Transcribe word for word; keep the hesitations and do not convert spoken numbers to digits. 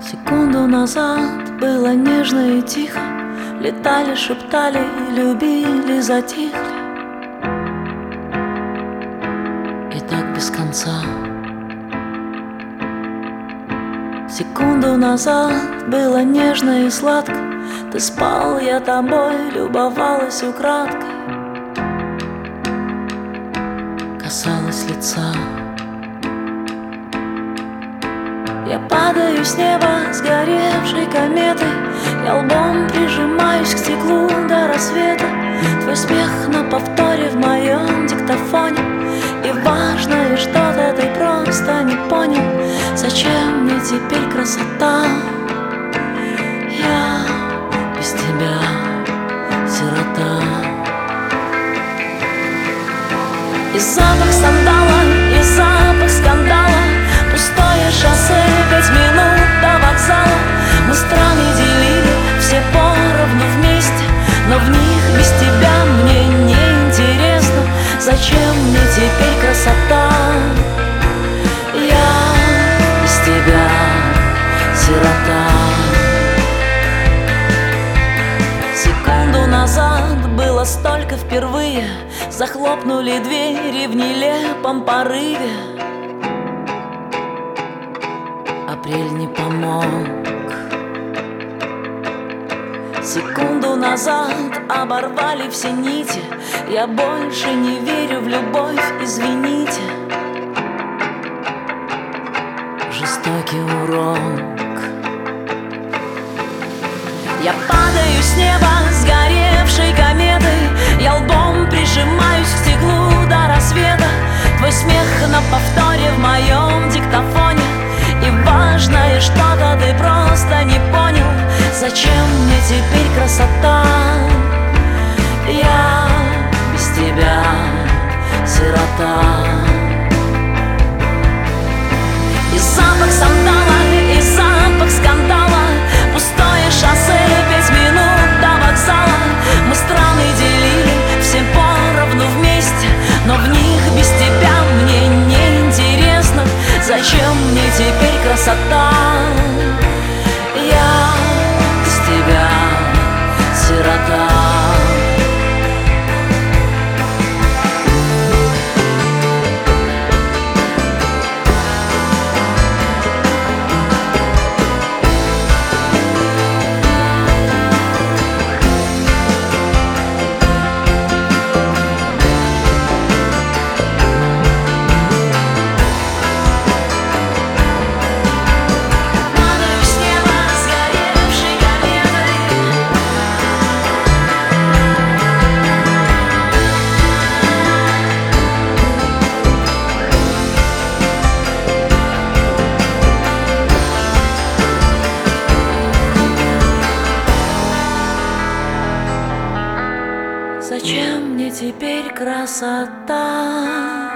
Секунду назад было нежно и тихо, летали, шептали, любили, затихли. И так без конца. Секунду назад было нежно и сладко, ты спал, я тобой любовалась украдкой, касалась лица. Я падаю с неба сгоревшей кометой, я лбом прижимаюсь к стеклу до рассвета. Твой смех на повторе в моем диктофоне, и важное что-то ты просто не понял. Зачем мне теперь красота? Я без тебя сирота. И запах сандала, и запах скандала, пустое шоссе, пять минут до вокзала. Мы страны делили, все поровну вместе, но в них без тебя мне не интересно. Зачем мне теперь красота? Я без тебя сирота. Секунду назад было столько впервые, захлопнули двери в нелепом порыве. Апрель не помог. Секунду назад оборвали все нити, я больше не верю в любовь, извините. Жестокий урок. Я падаю с неба сгоревшей кометой, я лбом прижимаюсь к стеклу до рассвета. Твой смех на повторе в моем диктофоне, и важное что-то ты просто не понял. Зачем мне теперь красота? Я без тебя сирота. И запах сандала, и запах скандала, пустое шоссе, пять минут до вокзала. Мы страны делили, все поровну вместе, но в них без тебя мне не интересно. Зачем мне теперь красота? Я без тебя сирота. Зачем мне теперь красота?